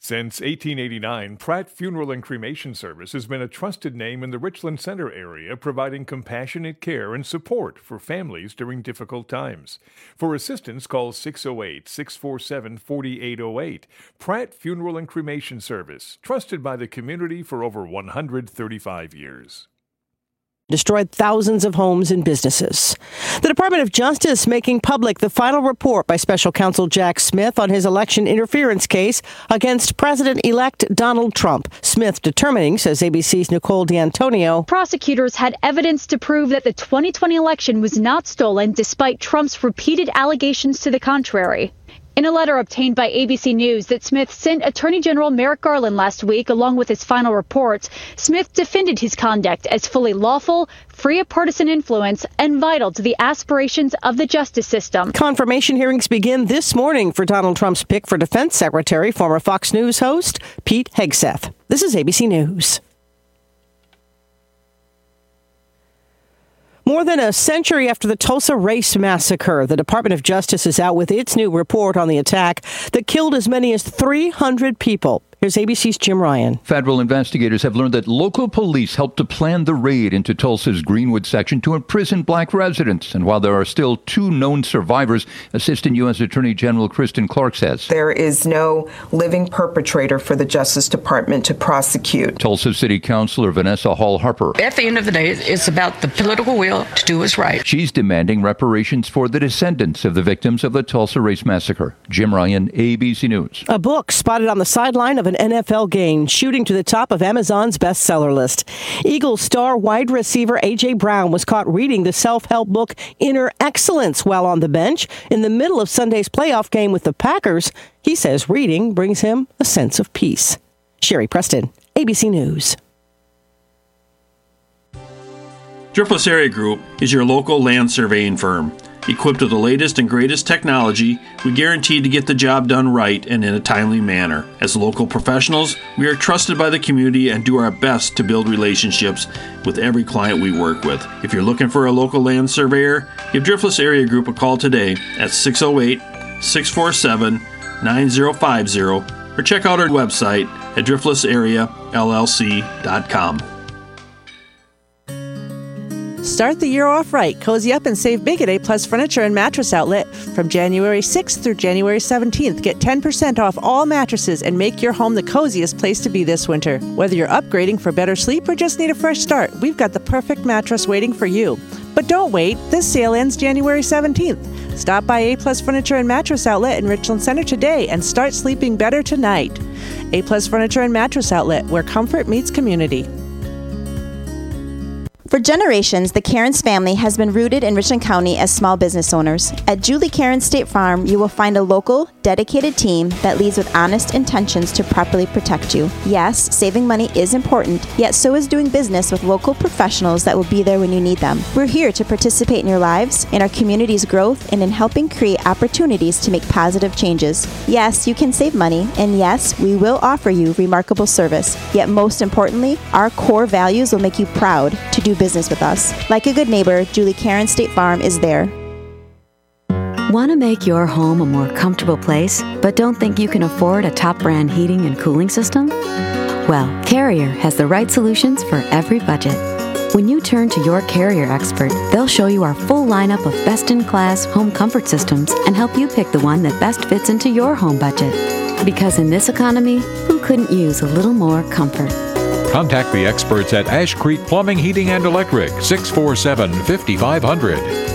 Since 1889, Pratt Funeral and Cremation Service has been a trusted name in the Richland Center area, providing compassionate care and support for families during difficult times. For assistance, call 608-647-4808. Pratt Funeral and Cremation Service, trusted by the community for over 135 years. Destroyed thousands of homes and businesses. The Department of Justice making public the final report by Special Counsel Jack Smith on his election interference case against President-elect Donald Trump. Smith determining, says ABC's Nicole D'Antonio, prosecutors had evidence to prove that the 2020 election was not stolen despite Trump's repeated allegations to the contrary. In a letter obtained by ABC News that Smith sent Attorney General Merrick Garland last week, along with his final report, Smith defended his conduct as fully lawful, free of partisan influence, and vital to the aspirations of the justice system. Confirmation hearings begin this morning for Donald Trump's pick for defense secretary, former Fox News host Pete Hegseth. This is ABC News. More than a century after the Tulsa Race Massacre, the Department of Justice is out with its new report on the attack that killed as many as 300 people. Here's ABC's Jim Ryan. Federal investigators have learned that local police helped to plan the raid into Tulsa's Greenwood section to imprison black residents. And while there are still 2 known survivors, Assistant U.S. Attorney General Kristen Clark says there is no living perpetrator for the Justice Department to prosecute. Tulsa City Councilor Vanessa Hall Harper. At the end of the day, it's about the political will to do what's right. She's demanding reparations for the descendants of the victims of the Tulsa Race Massacre. Jim Ryan, ABC News. A book spotted on the sideline of an NFL game, shooting to the top of Amazon's bestseller list. Eagles star wide receiver A.J. Brown was caught reading the self-help book Inner Excellence while on the bench in the middle of Sunday's playoff game with the Packers. He says reading brings him a sense of peace. Sherry Preston, ABC News. Driftless Area Group is your local land surveying firm. Equipped with the latest and greatest technology, we guarantee to get the job done right and in a timely manner. As local professionals, we are trusted by the community and do our best to build relationships with every client we work with. If you're looking for a local land surveyor, give Driftless Area Group a call today at 608-647-9050 or check out our website at driftlessareallc.com. Start the year off right. Cozy up and save big at A-Plus Furniture and Mattress Outlet. From January 6th through January 17th, get 10% off all mattresses and make your home the coziest place to be this winter. Whether you're upgrading for better sleep or just need a fresh start, we've got the perfect mattress waiting for you. But don't wait. This sale ends January 17th. Stop by A-Plus Furniture and Mattress Outlet in Richland Center today and start sleeping better tonight. A-Plus Furniture and Mattress Outlet, where comfort meets community. For generations, the Cairns family has been rooted in Richland County as small business owners. At Julie Cairns State Farm, you will find a local, dedicated team that leads with honest intentions to properly protect you. Yes, saving money is important, yet so is doing business with local professionals that will be there when you need them. We're here to participate in your lives, in our community's growth, and in helping create opportunities to make positive changes. Yes, you can save money, and yes, we will offer you remarkable service. Yet most importantly, our core values will make you proud to do business with us. Like a good neighbor, Julie Cairns State Farm is there. Want to make your home a more comfortable place, but don't think you can afford a top brand heating and cooling system? Well, Carrier has the right solutions for every budget. When you turn to your Carrier expert, they'll show you our full lineup of best-in-class home comfort systems and help you pick the one that best fits into your home budget. Because in this economy, who couldn't use a little more comfort? Contact the experts at Ash Creek Plumbing, Heating, and Electric, 647-5500.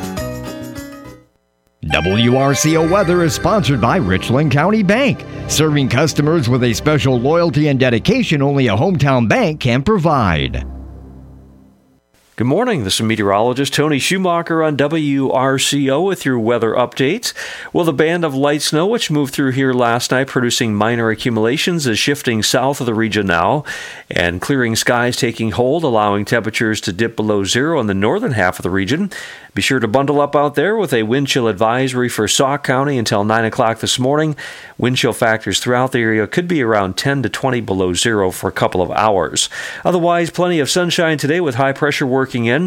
WRCO Weather is sponsored by Richland County Bank, serving customers with a special loyalty and dedication only a hometown bank can provide. Good morning. This is meteorologist Tony Schumacher on WRCO with your weather updates. Well, the band of light snow, which moved through here last night, producing minor accumulations, is shifting south of the region now, and clearing skies taking hold, allowing temperatures to dip below zero in the northern half of the region. Be sure to bundle up out there with a wind chill advisory for Sauk County until 9 o'clock this morning. Wind chill factors throughout the area could be around 10 to 20 below zero for a couple of hours. Otherwise, plenty of sunshine today with high pressure working in.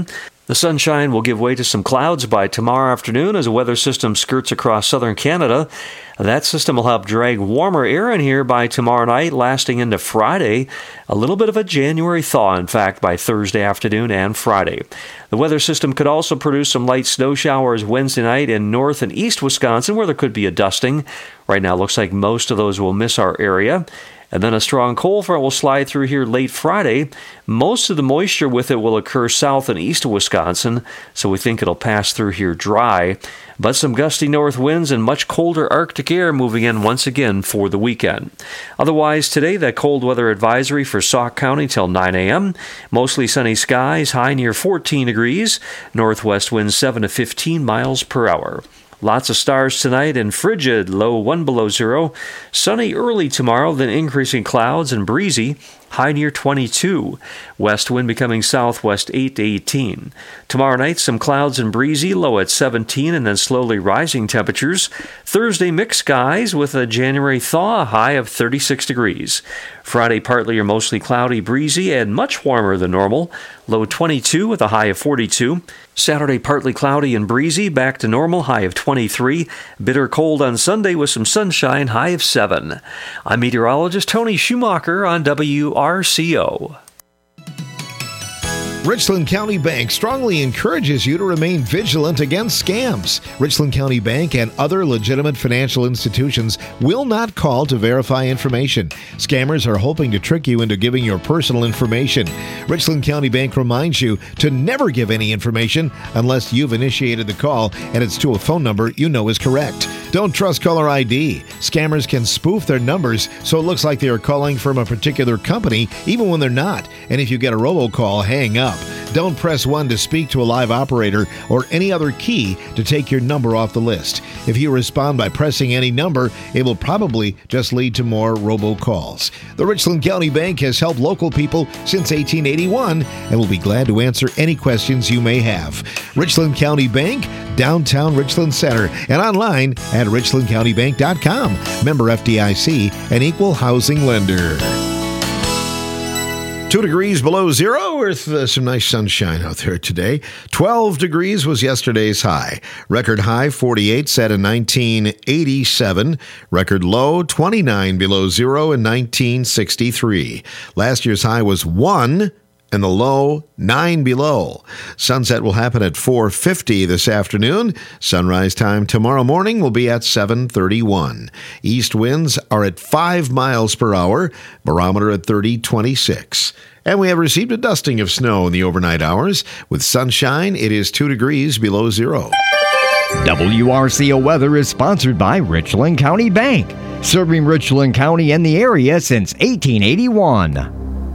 The sunshine will give way to some clouds by tomorrow afternoon as a weather system skirts across southern Canada. That system will help drag warmer air in here by tomorrow night, lasting into Friday. A little bit of a January thaw, in fact, by Thursday afternoon and Friday. The weather system could also produce some light snow showers Wednesday night in north and east Wisconsin, where there could be a dusting. Right now, it looks like most of those will miss our area. And then a strong cold front will slide through here late Friday. Most of the moisture with it will occur south and east of Wisconsin, so we think it'll pass through here dry. But some gusty north winds and much colder Arctic air moving in once again for the weekend. Otherwise, today, that cold weather advisory for Sauk County till 9 a.m. Mostly sunny skies, high near 14 degrees. Northwest winds 7 to 15 miles per hour. Lots of stars tonight and frigid, low 1 below 0. Sunny early tomorrow, then increasing clouds and breezy, high near 22. West wind becoming southwest 8 to 18. Tomorrow night, some clouds and breezy, low at 17, and then slowly rising temperatures. Thursday, mixed skies with a January thaw, high of 36 degrees. Friday, partly or mostly cloudy, breezy, and much warmer than normal, low 22 with a high of 42. Saturday, partly cloudy and breezy, back to normal, high of 23. Bitter cold on Sunday with some sunshine, high of 7. I'm meteorologist Tony Schumacher on WRCO. Richland County Bank strongly encourages you to remain vigilant against scams. Richland County Bank and other legitimate financial institutions will not call to verify information. Scammers are hoping to trick you into giving your personal information. Richland County Bank reminds you to never give any information unless you've initiated the call and it's to a phone number you know is correct. Don't trust caller ID. Scammers can spoof their numbers so it looks like they are calling from a particular company even when they're not. And if you get a robocall, hang up. Don't press 1 to speak to a live operator or any other key to take your number off the list. If you respond by pressing any number, it will probably just lead to more robocalls. The Richland County Bank has helped local people since 1881 and will be glad to answer any questions you may have. Richland County Bank, downtown Richland Center, and online at richlandcountybank.com. Member FDIC, an equal housing lender. 2 degrees below zero with some nice sunshine out there today. 12 degrees was yesterday's high. Record high 48 set in 1987. Record low 29 below zero in 1963. Last year's high was 1 and the low 9 below. Sunset will happen at 4:50 this afternoon. Sunrise time tomorrow morning will be at 7:31. East winds are at 5 miles per hour, barometer at 30.26. And we have received a dusting of snow in the overnight hours. With sunshine, it is 2 degrees below zero. WRCO weather is sponsored by Richland County Bank, serving Richland County and the area since 1881.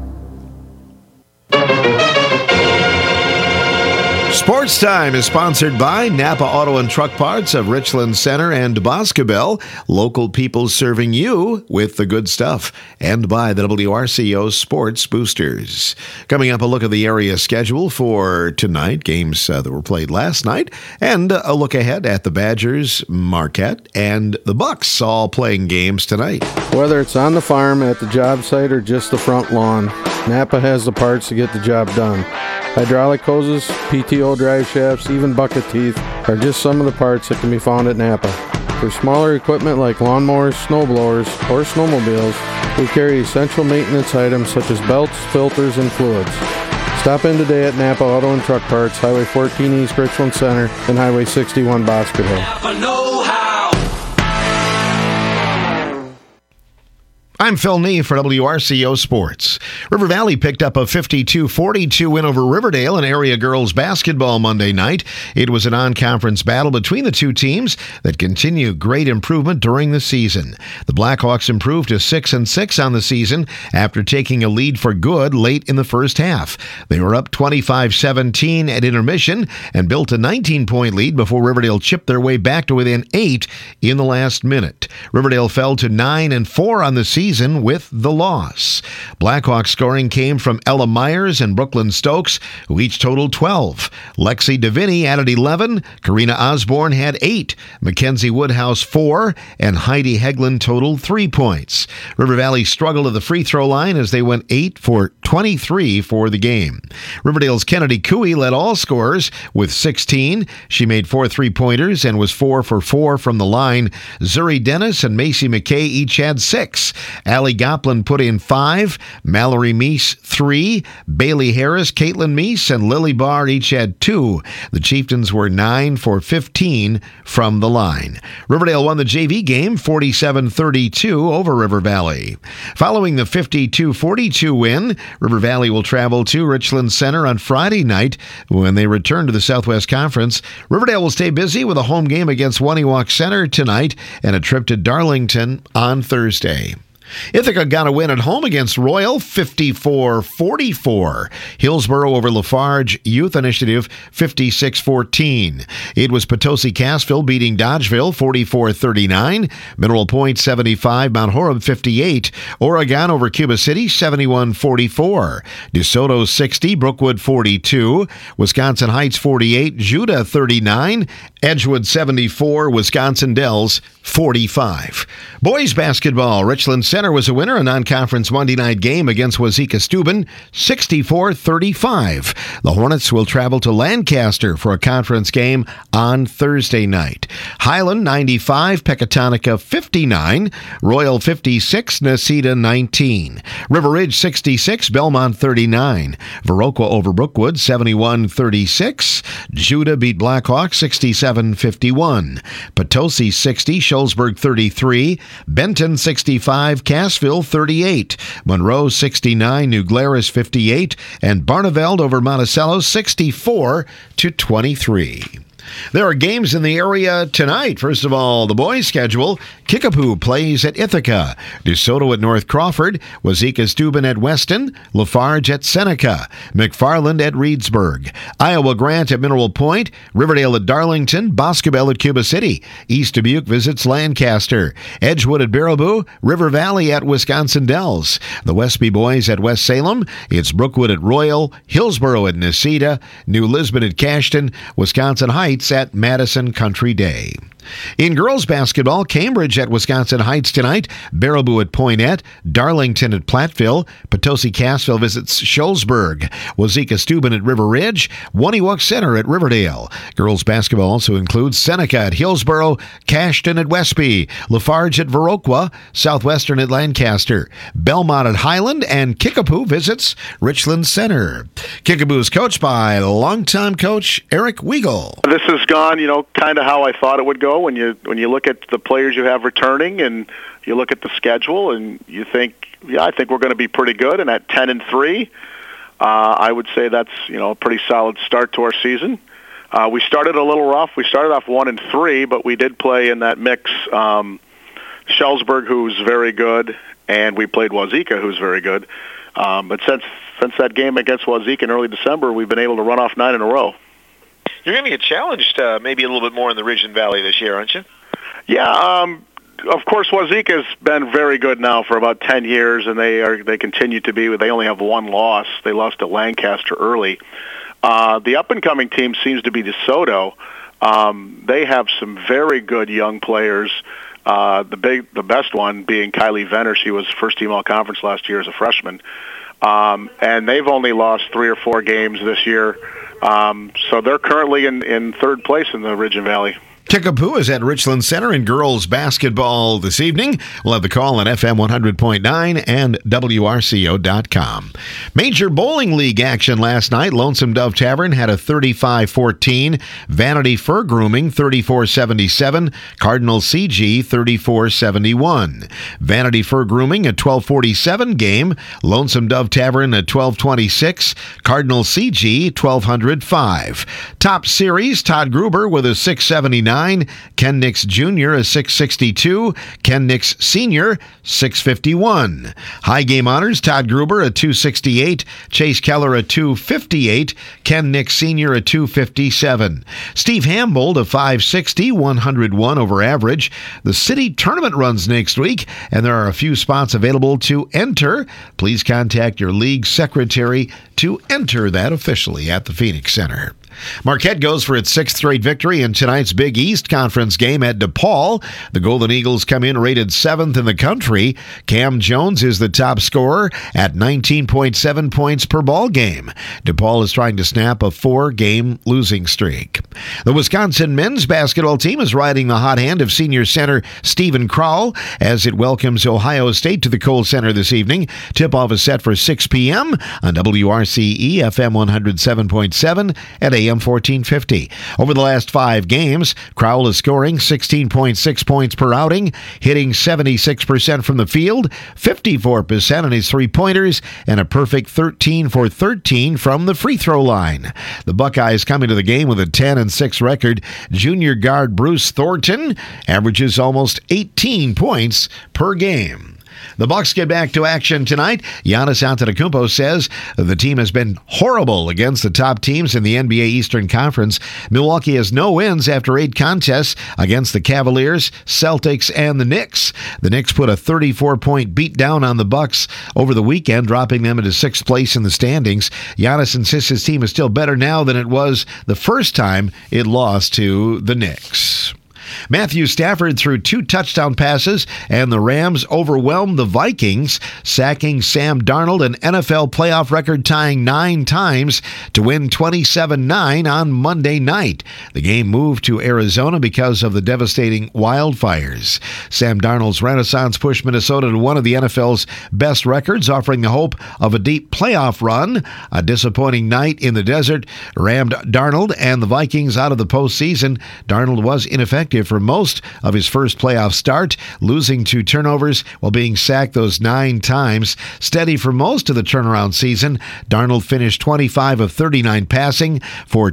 Sports Time is sponsored by Napa Auto and Truck Parts of Richland Center and Boscobel, local people serving you with the good stuff, and by the WRCO Sports Boosters. Coming up, a look at the area schedule for tonight, games that were played last night, and a look ahead at the Badgers, Marquette, and the Bucks all playing games tonight. Whether it's on the farm, at the job site, or just the front lawn, Napa has the parts to get the job done. Hydraulic hoses, PTO drive shafts, even bucket teeth are just some of the parts that can be found at Napa. For smaller equipment like lawnmowers, snowblowers, or snowmobiles, we carry essential maintenance items such as belts, filters, and fluids. Stop in today at Napa Auto and Truck Parts, Highway 14 East Richland Center and Highway 61 Boscobel. Napa know-how. I'm Phil Nee for WRCO Sports. River Valley picked up a 52-42 win over Riverdale in area girls basketball Monday night. It was a non-conference battle between the two teams that continue great improvement during the season. The Blackhawks improved to 6-6 on the season after taking a lead for good late in the first half. They were up 25-17 at intermission and built a 19-point lead before Riverdale chipped their way back to within 8 in the last minute. Riverdale fell to 9-4 on the season season with the loss. Blackhawks scoring came from Ella Myers and Brooklyn Stokes, who each totaled 12. Lexi Davini added 11. Karina Osborne had 8. Mackenzie Woodhouse 4. And Heidi Hegland totaled 3 points. River Valley struggled at the free throw line as they went 8 for 23 for the game. Riverdale's Kennedy Cooey led all scorers with 16. She made 4 3-pointers and was 4 for 4 from the line. Zuri Dennis and Macy McKay each had 6. Allie Goplin put in 5. Mallory Meese 3. Bailey Harris, Caitlin Meese, and Lily Barr each had 2. The Chieftains were 9 for 15 from the line. Riverdale won the JV game 47-32 over River Valley. Following the 52-42 win, River Valley will travel to Richland Center on Friday night when they return to the Southwest Conference. Riverdale will stay busy with a home game against Waniwak Center tonight and a trip to Darlington on Thursday. Ithaca got a win at home against Royal, 54-44. Hillsborough over Lafarge Youth Initiative, 56-14. It was Potosi Cassville beating Dodgeville, 44-39. Mineral Point, 75. Mount Horeb, 58. Oregon over Cuba City, 71-44. DeSoto, 60. Brookwood, 42. Wisconsin Heights, 48. Judah, 39. Edgewood, 74. Wisconsin Dells, 45. Boys basketball, Richland Center was a winner, a non-conference Monday night game against Wazeeka-Steuben, 64-35. The Hornets will travel to Lancaster for a conference game on Thursday night. Highland 95, Pecatonica 59, Royal 56, Necedah 19. River Ridge 66, Belmont 39. Viroqua over Brookwood 71-36. Judah beat Blackhawk 67-51. Potosi 60, Shullsburg 33. Benton 65, Cassville 38, Monroe 69, New Glarus 58, and Barneveld over Monticello 64-23. There are games in the area tonight. First of all, the boys' schedule. Kickapoo plays at Ithaca. DeSoto at North Crawford. Wazeeka-Steuben at Weston. Lafarge at Seneca. McFarland at Reedsburg. Iowa Grant at Mineral Point. Riverdale at Darlington. Boscobel at Cuba City. East Dubuque visits Lancaster. Edgewood at Baraboo. River Valley at Wisconsin Dells. The Westby boys at West Salem. It's Brookwood at Royal. Hillsborough at Necedah. New Lisbon at Cashton. Wisconsin Heights at Madison Country Day. In girls basketball, Cambridge at Wisconsin Heights tonight, Baraboo at Poynette, Darlington at Platteville, Potosi Cassville visits Shullsburg, Wazeeka-Steuben at River Ridge, Waniwak Center at Riverdale. Girls basketball also includes Seneca at Hillsborough, Cashton at Westby, Lafarge at Viroqua, Southwestern at Lancaster, Belmont at Highland, and Kickapoo visits Richland Center. Kickapoo is coached by longtime coach Eric Weigel. This has gone, kind of how I thought it would go. When you look at the players you have returning and you look at the schedule and you think, I think we're going to be pretty good. And at 10-3, I would say that's a pretty solid start to our season. We started a little rough. We started off 1-3, but we did play in that mix. Shullsburg, who's very good, and we played Wazeeka, who's very good. But since that game against Wazeeka in early December, we've been able to run off 9 in a row. You're going to get challenged maybe a little bit more in the Ridge and Valley this year, aren't you? Yeah, of course, Wazeeka's been very good now for about 10 years, and they continue to be. They only have one loss. They lost to Lancaster early. The up-and-coming team seems to be DeSoto. They have some very good young players. The best one being Kylie Venner. She was first-team All-Conference last year as a freshman. And they've only lost 3 or 4 games this year. So they're currently in third place in the Ridge and Valley. Kickapoo is at Richland Center in girls basketball this evening. We'll have the call on FM 100.9 and WRCO.com. Major Bowling League action last night. Lonesome Dove Tavern had a 35-14. Vanity Fur Grooming 34-77. Cardinal CG 34-71. Vanity Fur Grooming a 12-47 game. Lonesome Dove Tavern a 12-26. Cardinal CG 1205. Top Series, Todd Gruber with a 679. 659. Ken Nix Jr. a 662. Ken Nix Sr. 651. High game honors, Todd Gruber a 268. Chase Keller a 258. Ken Nix Sr. a 257. Steve Hambold a 560, 101 over average. The city tournament runs next week, and there are a few spots available to enter. Please contact your league secretary to enter that officially at the Phoenix Center. Marquette goes for its 6th straight victory in tonight's Big East Conference game at DePaul. The Golden Eagles come in rated 7th in the country. Cam Jones is the top scorer at 19.7 points per ball game. DePaul is trying to snap a 4-game losing streak. The Wisconsin men's basketball team is riding the hot hand of senior center Stephen Crowell as it welcomes Ohio State to the Kohl Center this evening. Tip-off is set for 6 p.m. on WRCE FM 107.7 at AM 1450. Over the last 5 games, Crowell is scoring 16.6 points per outing, hitting 76% from the field, 54% on his three-pointers, and a perfect 13 for 13 from the free throw line. The Buckeyes come into the game with a 10-6 record. Junior guard Bruce Thornton averages almost 18 points per game. The Bucks get back to action tonight. Giannis Antetokounmpo says the team has been horrible against the top teams in the NBA Eastern Conference. Milwaukee has no wins after 8 contests against the Cavaliers, Celtics, and the Knicks. The Knicks put a 34-point beat down on the Bucks over the weekend, dropping them into 6th place in the standings. Giannis insists his team is still better now than it was the first time it lost to the Knicks. Matthew Stafford threw 2 touchdown passes, and the Rams overwhelmed the Vikings, sacking Sam Darnold, an NFL playoff record tying 9 times, to win 27-9 on Monday night. The game moved to Arizona because of the devastating wildfires. Sam Darnold's renaissance pushed Minnesota to one of the NFL's best records, offering the hope of a deep playoff run. A disappointing night in the desert rammed Darnold and the Vikings out of the postseason. Darnold was ineffective for most of his first playoff start, losing 2 turnovers while being sacked those 9 times. Steady for most of the turnaround season, Darnold finished 25 of 39 passing for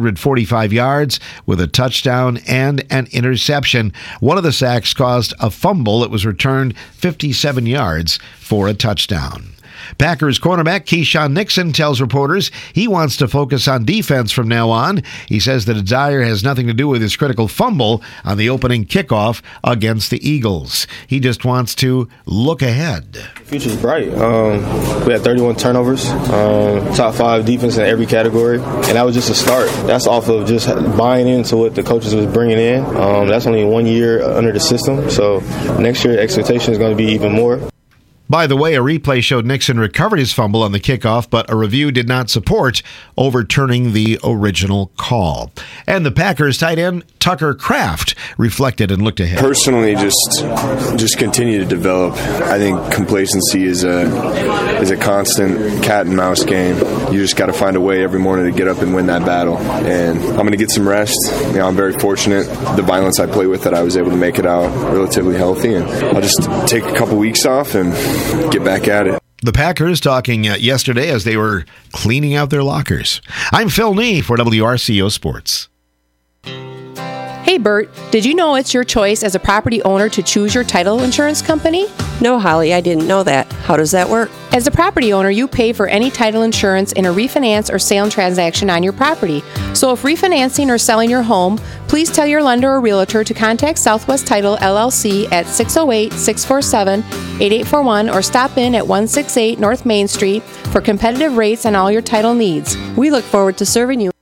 245 yards with a touchdown and an interception. One of the sacks caused a fumble that was returned 57 yards for a touchdown. Packers cornerback Keyshawn Nixon tells reporters he wants to focus on defense from now on. He says the desire has nothing to do with his critical fumble on the opening kickoff against the Eagles. He just wants to look ahead. The future's bright. We had 31 turnovers, top 5 defense in every category, and that was just a start. That's off of just buying into what the coaches was bringing in. That's only 1 year under the system, so next year the expectation is going to be even more. By the way, a replay showed Nixon recovered his fumble on the kickoff, but a review did not support overturning the original call. And the Packers tight end Tucker Kraft reflected and looked ahead. Personally, just continue to develop. I think complacency is a constant cat and mouse game. You just got to find a way every morning to get up and win that battle. And I'm going to get some rest. I'm very fortunate. The violence I play with, that I was able to make it out relatively healthy, and I'll just take a couple weeks off and get back at it. The Packers talking yesterday as they were cleaning out their lockers. I'm Phil Nee for WRCO Sports. Hey Bert, did you know it's your choice as a property owner to choose your title insurance company? No, Holly, I didn't know that. How does that work? As a property owner, you pay for any title insurance in a refinance or sale transaction on your property. So if refinancing or selling your home, please tell your lender or realtor to contact Southwest Title LLC at 608-647-8841 or stop in at 168 North Main Street for competitive rates on all your title needs. We look forward to serving you.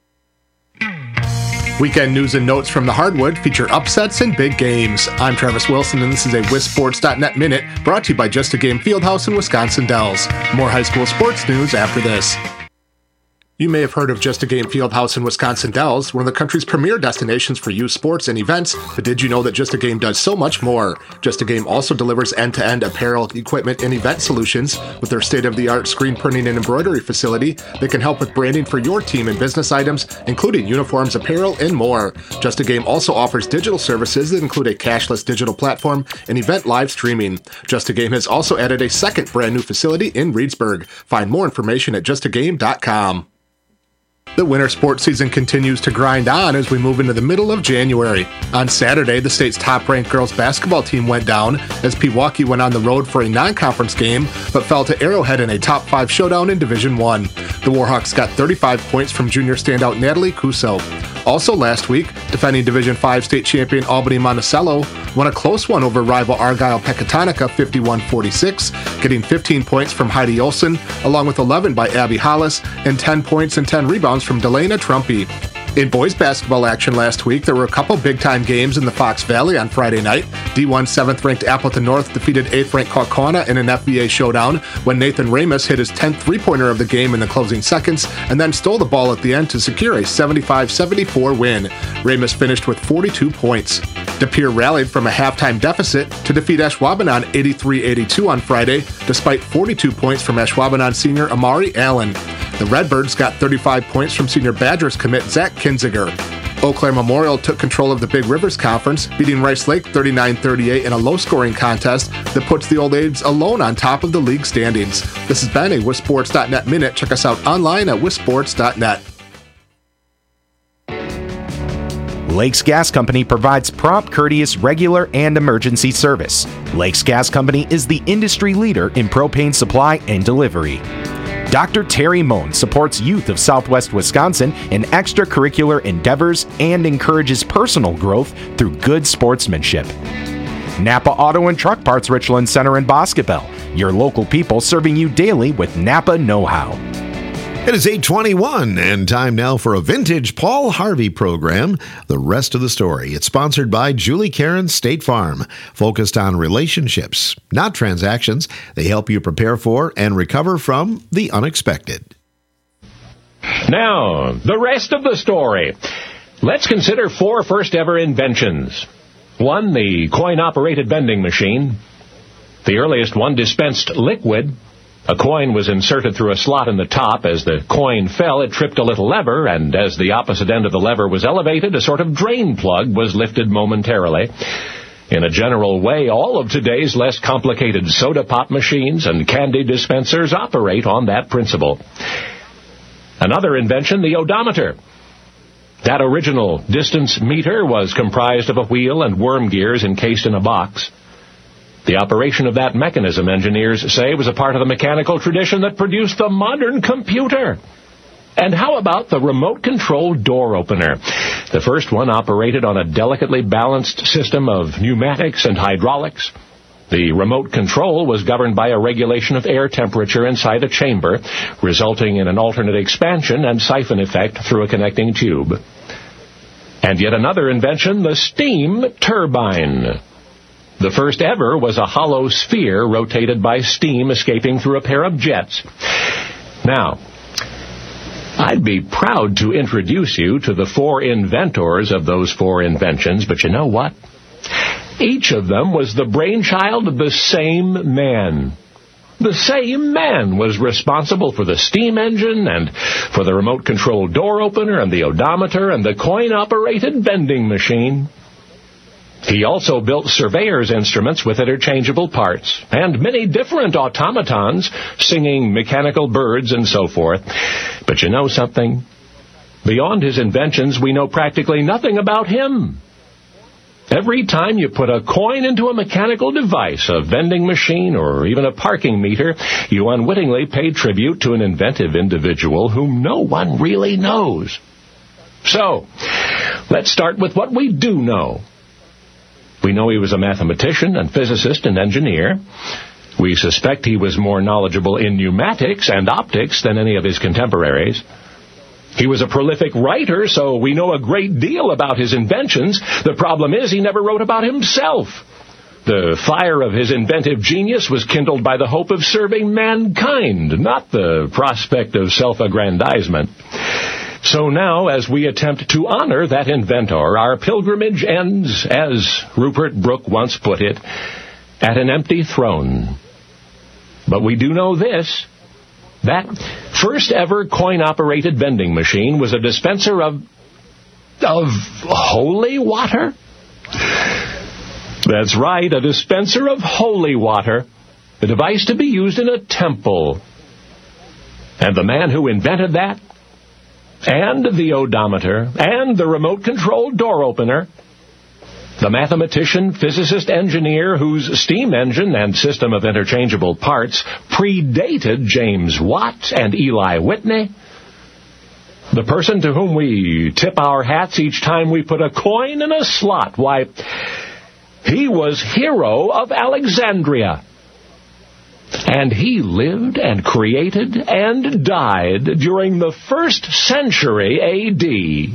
Weekend news and notes from the Hardwood feature upsets and big games. I'm Travis Wilson, and this is a WisSports.net Minute brought to you by Just a Game Fieldhouse in Wisconsin Dells. More high school sports news after this. You may have heard of Just a Game Fieldhouse in Wisconsin Dells, one of the country's premier destinations for youth sports and events, but did you know that Just a Game does so much more? Just a Game also delivers end-to-end apparel, equipment, and event solutions. With their state-of-the-art screen printing and embroidery facility, they can help with branding for your team and business items, including uniforms, apparel, and more. Just a Game also offers digital services that include a cashless digital platform and event live streaming. Just a Game has also added a second brand new facility in Reedsburg. Find more information at justagame.com. The winter sports season continues to grind on as we move into the middle of January. On Saturday, the state's top-ranked girls basketball team went down as Pewaukee went on the road for a non-conference game, but fell to Arrowhead in a top-5 showdown in Division I. The Warhawks got 35 points from junior standout Natalie Cuso. Also last week, defending Division V state champion Albany Monticello won a close one over rival Argyle Pecatonica 51-46, getting 15 points from Heidi Olsen, along with 11 by Abby Hollis, and 10 points and 10 rebounds from Delana Trumpy. In boys basketball action last week, there were a couple big-time games in the Fox Valley on Friday night. D1 7th-ranked Appleton North defeated 8th-ranked Kaukauna in an FBA showdown when Nathan Ramus hit his 10th three-pointer of the game in the closing seconds and then stole the ball at the end to secure a 75-74 win. Ramus finished with 42 points. De Pere rallied from a halftime deficit to defeat Ashwaubenon 83-82 on Friday, despite 42 points from Ashwaubenon senior Amari Allen. The Redbirds got 35 points from senior Badgers commit Zach Kinziger. Eau Claire Memorial took control of the Big Rivers Conference, beating Rice Lake 39-38 in a low-scoring contest that puts the Old Aids alone on top of the league standings. This has been a WisSports.net Minute. Check us out online at WisSports.net. Lakes Gas Company provides prompt, courteous, regular, and emergency service. Lakes Gas Company is the industry leader in propane supply and delivery. Dr. Terry Moan supports youth of Southwest Wisconsin in extracurricular endeavors and encourages personal growth through good sportsmanship. Napa Auto and Truck Parts Richland Center in Boscobel, your local people serving you daily with Napa know-how. It is 8:21 and time now for a vintage Paul Harvey program, The Rest of the Story. It's sponsored by Julie Karen State Farm, focused on relationships, not transactions. They help you prepare for and recover from the unexpected. Now, the rest of the story. Let's consider 4 first-ever inventions. 1, the coin-operated vending machine. The earliest one dispensed liquid. A coin was inserted through a slot in the top. As the coin fell, it tripped a little lever, and as the opposite end of the lever was elevated, a sort of drain plug was lifted momentarily. In a general way, all of today's less complicated soda pop machines and candy dispensers operate on that principle. Another invention, the odometer. That original distance meter was comprised of a wheel and worm gears encased in a box. The operation of that mechanism, engineers say, was a part of the mechanical tradition that produced the modern computer. And how about the remote-controlled door opener? The first one operated on a delicately balanced system of pneumatics and hydraulics. The remote control was governed by a regulation of air temperature inside a chamber, resulting in an alternate expansion and siphon effect through a connecting tube. And yet another invention, the steam turbine. The first ever was a hollow sphere rotated by steam escaping through a pair of jets. Now, I'd be proud to introduce you to the 4 inventors of those 4 inventions, but you know what? Each of them was the brainchild of the same man. The same man was responsible for the steam engine and for the remote-controlled door opener and the odometer and the coin-operated vending machine. He also built surveyor's instruments with interchangeable parts, and many different automatons, singing mechanical birds and so forth. But you know something? Beyond his inventions, we know practically nothing about him. Every time you put a coin into a mechanical device, a vending machine, or even a parking meter, you unwittingly pay tribute to an inventive individual whom no one really knows. So, let's start with what we do know. We know he was a mathematician and physicist and engineer. We suspect he was more knowledgeable in pneumatics and optics than any of his contemporaries. He was a prolific writer, so we know a great deal about his inventions. The problem is he never wrote about himself. The fire of his inventive genius was kindled by the hope of serving mankind, not the prospect of self-aggrandizement. So now, as we attempt to honor that inventor, our pilgrimage ends, as Rupert Brooke once put it, at an empty throne. But we do know this. That first ever coin-operated vending machine was a dispenser of holy water? That's right, a dispenser of holy water, a device to be used in a temple. And the man who invented that? and the odometer, and the remote-controlled door opener. The mathematician, physicist, engineer whose steam engine and system of interchangeable parts predated James Watt and Eli Whitney. The person to whom we tip our hats each time we put a coin in a slot. Why, he was Hero of Alexandria. And he lived and created and died during the 1st century A.D.,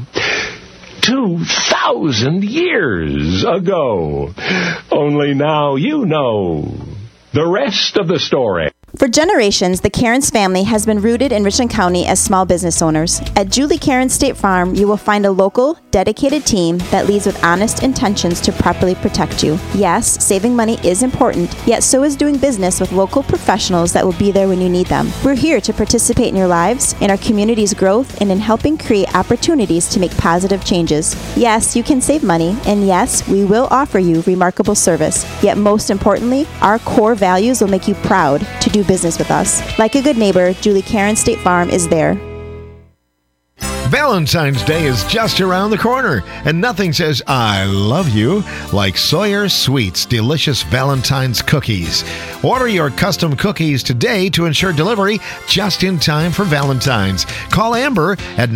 2,000 years ago. Only now you know the rest of the story. For generations, the Cairns family has been rooted in Richland County as small business owners. At Julie Cairns State Farm, you will find a local, dedicated team that leads with honest intentions to properly protect you. Yes, saving money is important, yet so is doing business with local professionals that will be there when you need them. We're here to participate in your lives, in our community's growth, and in helping create opportunities to make positive changes. Yes, you can save money, and yes, we will offer you remarkable service. Yet most importantly, our core values will make you proud to do business with us. Like a good neighbor, Julie Cairns State Farm is there. Valentine's Day is just around the corner, and nothing says I love you like Sawyer Sweets delicious Valentine's cookies. Order your custom cookies today to ensure delivery just in time for Valentine's. Call Amber at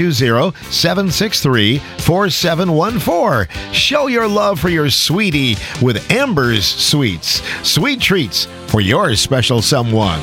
920-763-4714. Show your love for your sweetie with Amber's Sweets. Sweet treats for your special someone.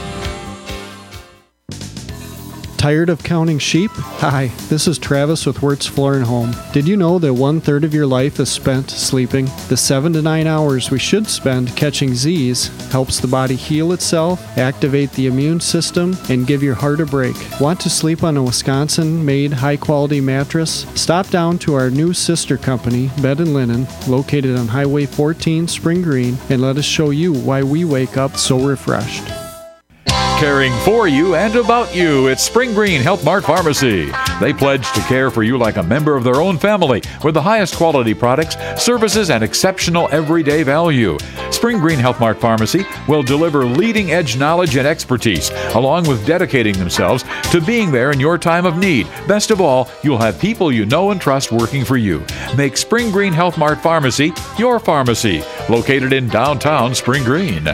Tired of counting sheep? Hi, this is Travis with Wirtz Floor & Home. Did you know that 1/3 of your life is spent sleeping? The 7 to 9 hours we should spend catching Z's helps the body heal itself, activate the immune system, and give your heart a break. Want to sleep on a Wisconsin-made high-quality mattress? Stop down to our new sister company, Bed & Linen, located on Highway 14, Spring Green, and let us show you why we wake up so refreshed. Caring for you and about you, it's Spring Green Health Mart Pharmacy. They pledge to care for you like a member of their own family with the highest quality products, services, and exceptional everyday value. Spring Green Health Mart Pharmacy will deliver leading-edge knowledge and expertise, along with dedicating themselves to being there in your time of need. Best of all, you'll have people you know and trust working for you. Make Spring Green Health Mart Pharmacy your pharmacy, located in downtown Spring Green.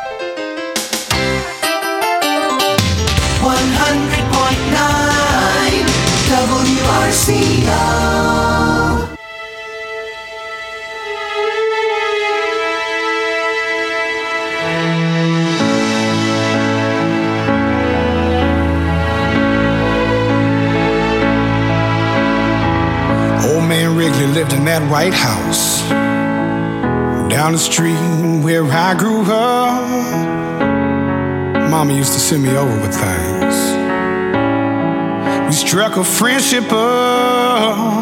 100.9 WRCO. Old man Wrigley lived in that White House down the street where I grew up. Mama used to send me over with things. We struck a friendship up.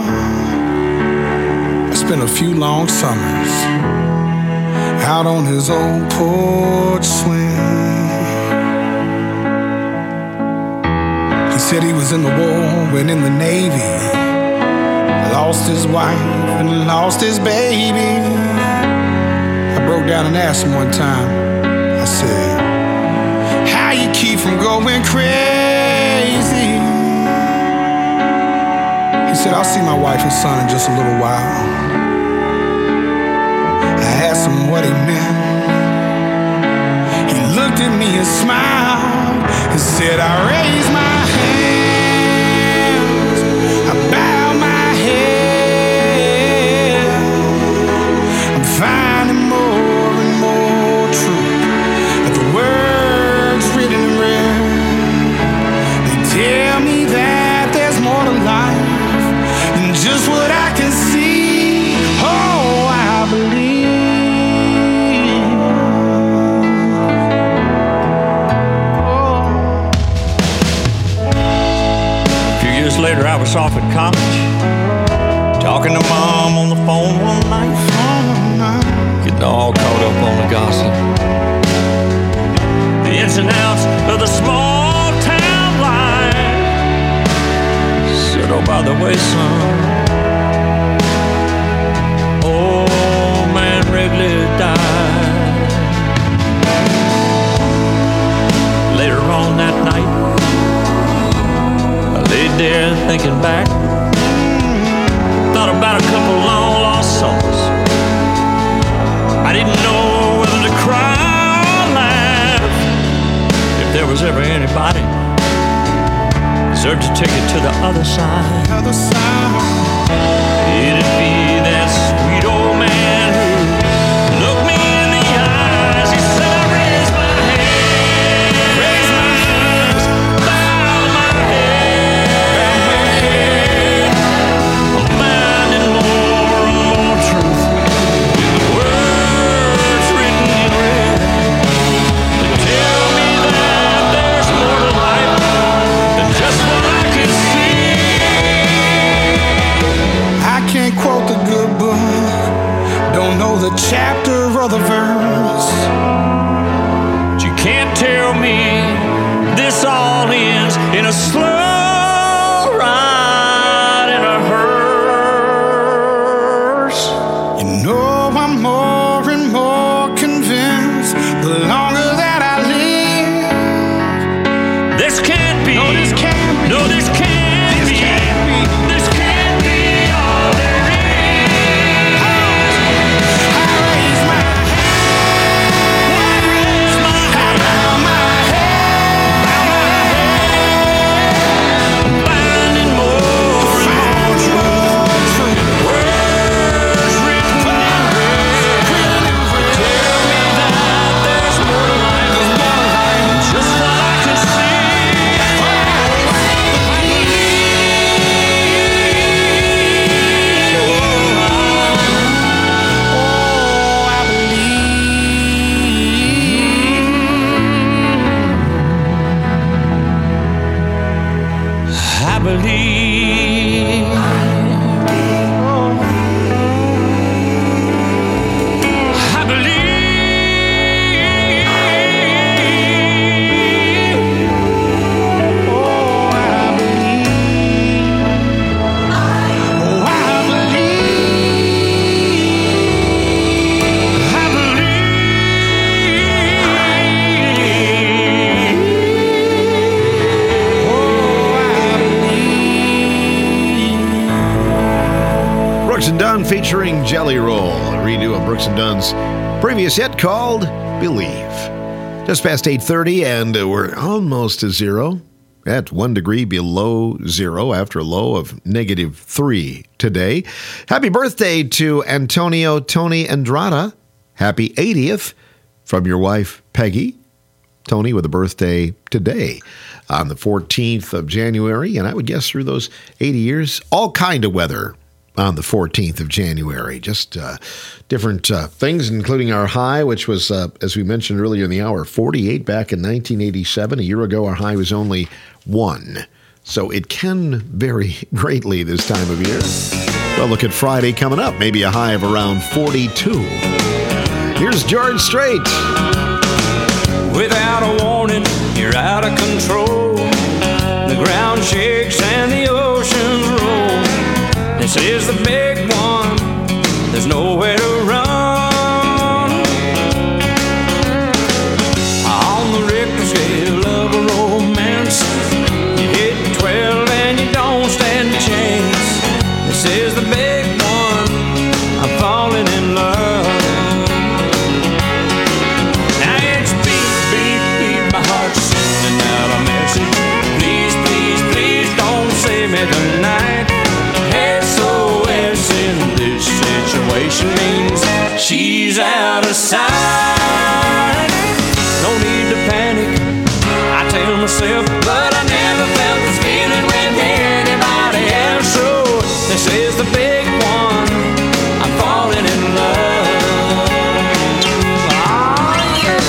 I spent a few long summers out on his old porch swing. He said he was in the war, went in the Navy, lost his wife and lost his baby. I broke down and asked him one time, I said, how you keep from going crazy? He said, I'll see my wife and son in just a little while. I asked him what he meant. He looked at me and smiled and said, I raise my hands, I bow my head. I'm finding more and more truth at the words written in red. They tell me that there's more to life than just what I can see. Oh, I believe. A few years later, I was off at college, talking to Mom on the phone one night, getting all caught up on the gossip, the ins and outs of the small town life. Said, oh, by the way, son, old man Wrigley died. Later on that night, I laid there thinking back. Thought about a couple long lost souls. I didn't know whether to cry or laugh. If there was ever anybody deserved to take it to the other side, it'd be that sweet old man who looked me in the eyes. He said, I raise my hand, raise my hands, bow my head. I'm finding more and more truth in the words written in red. They tell me that there's more to life than just what I can see. I can't quote the good book, don't know the chapter or the verse. But you can't tell me this all ends in a slow ride in a hearse. You know I'm more and more convinced the longer that I live. This can't be. No, this can't be. No, this can't This be. can't be. This can't be all there is. I raise my hand, Raise my hand, bow my head, bow my head. finding more and more truth. Words written in red. Tell me that there's more to life than just what I can see. I believe. I believe. Oh, I believe. Oh, I believe. I Brooks and Dunn featuring Jelly Roll, a redo of Brooks and Dunn's previous hit called Believe. Just past 8:30, and we're almost to zero, at 1 degree below zero after a low of -3 today. Happy birthday to Antonio Tony Andrada. Happy 80th from your wife, Peggy. Tony with a birthday today on the 14th of January, and I would guess through those 80 years, all kind of weather on the 14th of January. Just different things, including our high, which was, as we mentioned earlier in the hour, 48 back in 1987. A year ago, our high was only 1. So it can vary greatly this time of year. Well, look at Friday coming up, maybe a high of around 42. Here's George Strait. Without a warning, you're out of control. The ground shakes and the oceans roll. This is the big one. There's nowhere to run. On the Richter scale of a romance, you hit 12 and you don't stand a chance. This is the big one. I'm falling in love. Now it's beat, beat, beat. My heart's sending out a message. Please, please, please don't save me tonight. SOS in this situation means she's out of sight. No need to panic, I tell myself, but I never felt this feeling with anybody else. So this is the big one. I'm falling in love. Oh, yeah.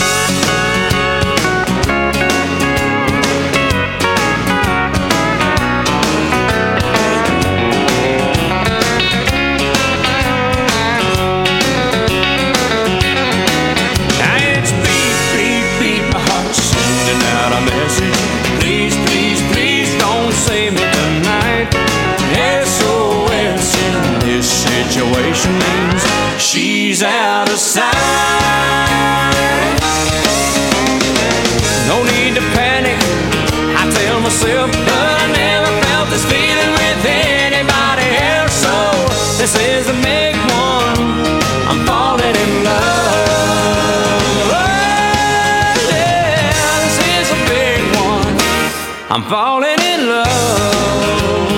Now it's beat, beat, beat. My heart's sending out a message. Please, please, please don't save me tonight. SOS in this situation means she's out of sight. No need to panic, I tell myself, but I never felt this feeling I'm falling in love.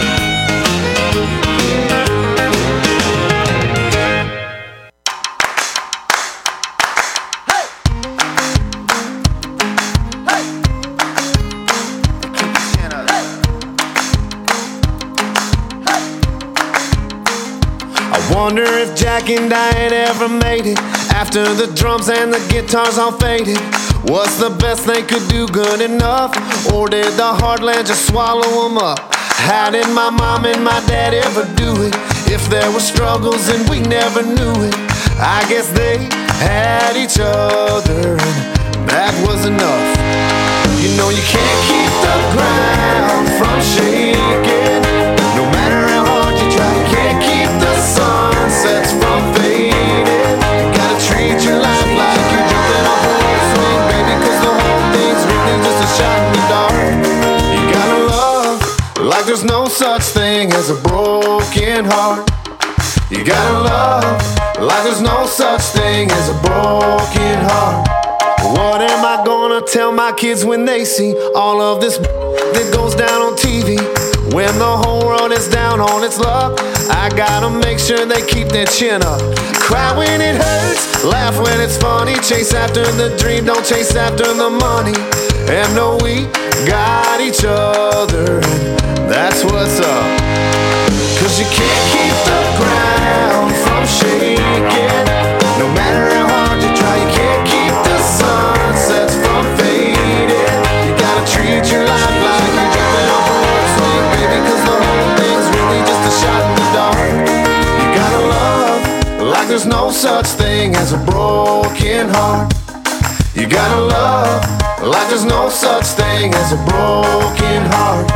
I wonder if Jack and Diane ever made it after the drums and the guitars all faded. What's the best they could do good enough? Or did the heartland just swallow them up? How did my mom and my dad ever do it? If there were struggles and we never knew it, I guess they had each other and that was enough. You know you can't keep the ground from shaking. No matter how hard you try, you can't keep the sunsets from fading. You gotta treat your life like you're jumping off a wall swing, baby, cause the whole thing's really just a shot in the dark. You gotta love like there's no such thing as a broken heart. You gotta love like there's no such thing as a broken heart. What am I gonna tell my kids when they see all of this that goes down on TV? When the whole world is down on its luck, I gotta make sure they keep their chin up. Cry when it hurts, laugh when it's funny. Chase after the dream, don't chase after the money. And know we got each other, and that's what's up. Cause you can't keep the ground from shaking. No matter how hard you try, you can't keep the sunsets from fading. You gotta treat your life like you're jumping off a road swing, baby, cause the whole thing's really just a shot in the dark. You gotta love like there's no such thing as a broken heart. You gotta love like there's no such thing as a broken heart.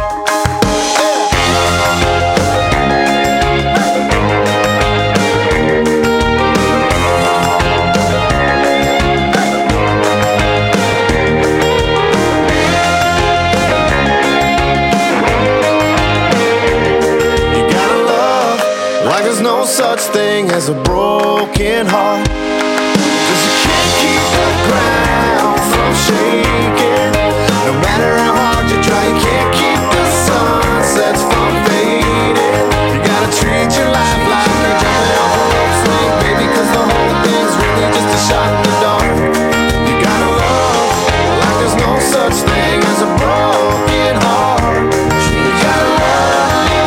There's no such thing as a broken heart. Cause you can't keep the ground from shaking. No matter how hard you try, you can't keep the sunsets from fading. You gotta treat your life like you're jumping off a rope swing, baby, cause the whole thing's really just a shot in the dark. You gotta love like there's no such thing as a broken heart. You gotta love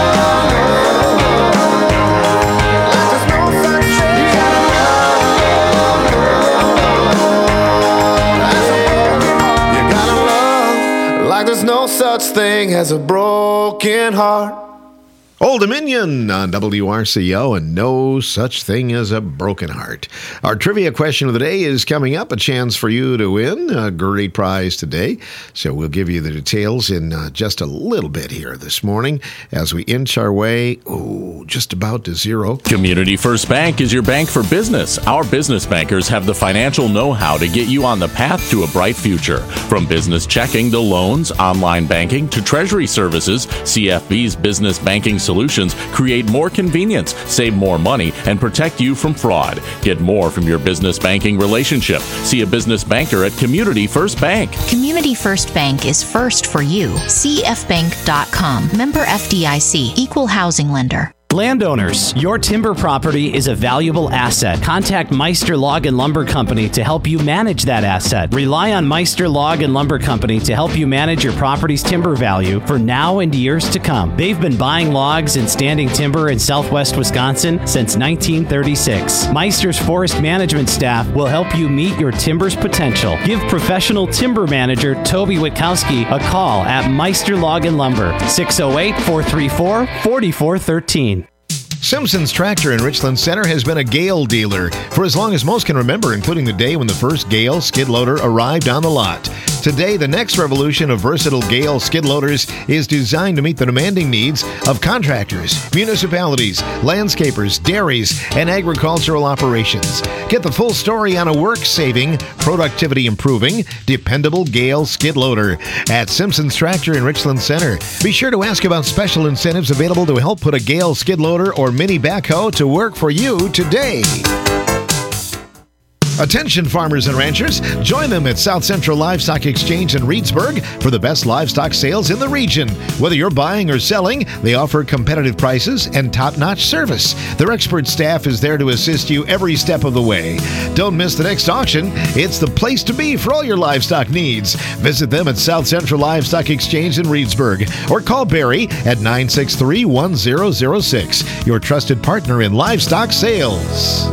like there's no such thing as a broken heart. Old Dominion on WRCO, and no such thing as a broken heart. Our trivia question of the day is coming up. A chance for you to win a great prize today. So we'll give you the details in just a little bit here this morning as we inch our way, just about to zero. Community First Bank is your bank for business. Our business bankers have the financial know-how to get you on the path to a bright future. From business checking to loans, online banking to treasury services, CFB's business banking solutions create more convenience, save more money, and protect you from fraud. Get more from your business banking relationship. See a business banker at Community First Bank. Community First Bank is first for you. CFbank.com. Member FDIC. Equal housing lender. Landowners, your timber property is a valuable asset. Contact Meister Log and Lumber Company to help you manage that asset. Rely on Meister Log and Lumber Company to help you manage your property's timber value for now and years to come. They've been buying logs and standing timber in southwest Wisconsin since 1936. Meister's forest management staff will help you meet your timber's potential. Give professional timber manager Toby Witkowski a call at Meister Log and Lumber, 608-434-4413. Simpson's Tractor in Richland Center has been a Gale dealer for as long as most can remember, including the day when the first Gale skid loader arrived on the lot. Today, the next revolution of versatile Gale skid loaders is designed to meet the demanding needs of contractors, municipalities, landscapers, dairies, and agricultural operations. Get the full story on a work-saving, productivity-improving, dependable Gale skid loader at Simpson's Tractor in Richland Center. Be sure to ask about special incentives available to help put a Gale skid loader or mini backhoe to work for you today. Attention farmers and ranchers, join them at South Central Livestock Exchange in Reedsburg for the best livestock sales in the region. Whether you're buying or selling, they offer competitive prices and top-notch service. Their expert staff is there to assist you every step of the way. Don't miss the next auction. It's the place to be for all your livestock needs. Visit them at South Central Livestock Exchange in Reedsburg or call Barry at 963-1006, your trusted partner in livestock sales.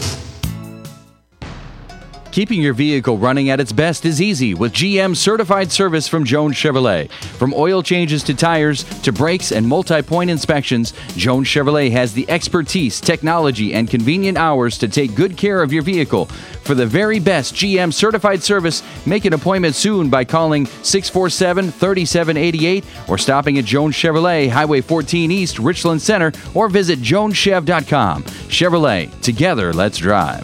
Keeping your vehicle running at its best is easy with GM certified service from Jones Chevrolet. From oil changes to tires to brakes and multi-point inspections, Jones Chevrolet has the expertise, technology, and convenient hours to take good care of your vehicle. For the very best GM certified service, make an appointment soon by calling 647-3788 or stopping at Jones Chevrolet, Highway 14 East, Richland Center, or visit joneschev.com. Chevrolet, together, let's drive.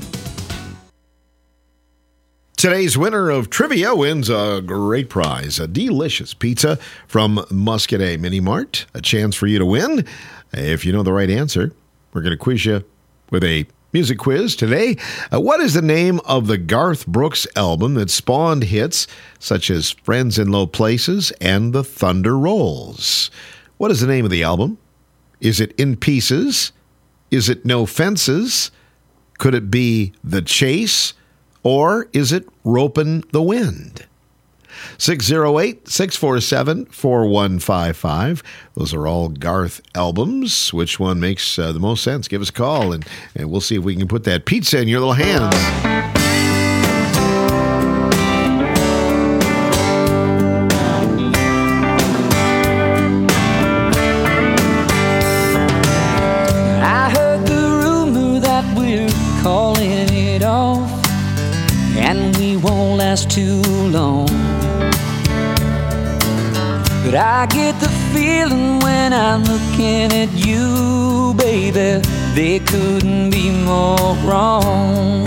Today's winner of trivia wins a great prize, a delicious pizza from Muscadet Mini Mart. A chance for you to win. If you know the right answer, we're going to quiz you with a music quiz today. What is the name of the Garth Brooks album that spawned hits such as Friends in Low Places and The Thunder Rolls? What is the name of the album? Is it In Pieces? Is it No Fences? Could it be The Chase? Or is it Ropin' the Wind? 608-647-4155. Those are all Garth albums. Which one makes the most sense? Give us a call, and we'll see if we can put that pizza in your little hands. I heard the rumor that we're calling it off, and we won't last too long. But I get the feeling when I'm looking at you, baby, they couldn't be more wrong.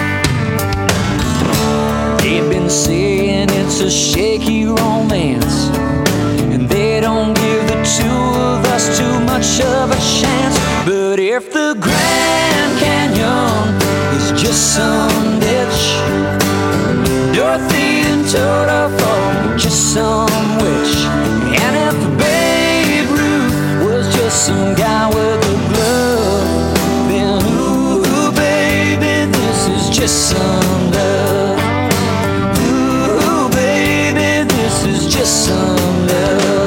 They've been saying it's a shaky romance, and they don't give the two of us too much of a chance. But if the Grand Canyon is just some ditch, Dorothy and Toto are just some witch, and if Babe Ruth was just some guy with a glove, then ooh, baby, this is just some love. Ooh, baby, this is just some love.